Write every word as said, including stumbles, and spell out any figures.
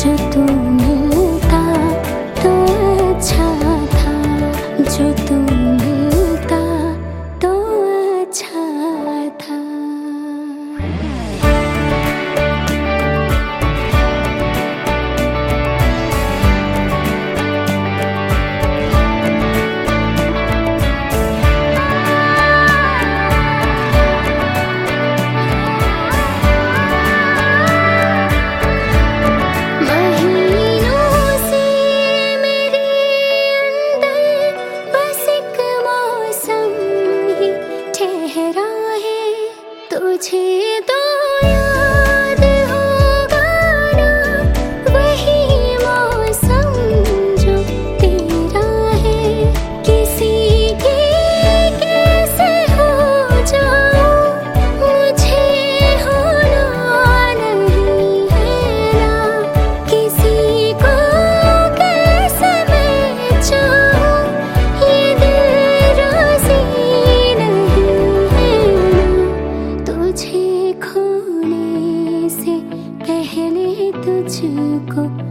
जो तू मिलता तो अच्छा था, जो तू मिलता तो अच्छा था। तुझे तो याद होगा ना वही मौसम जो तेरा है, किसी की कैसे हो जाऊं मुझे होना नहीं है ना, किसी को कैसे मैं चाहूं ये दिल राज़ी नहीं है ना। तुझे खोने से पहले तुझको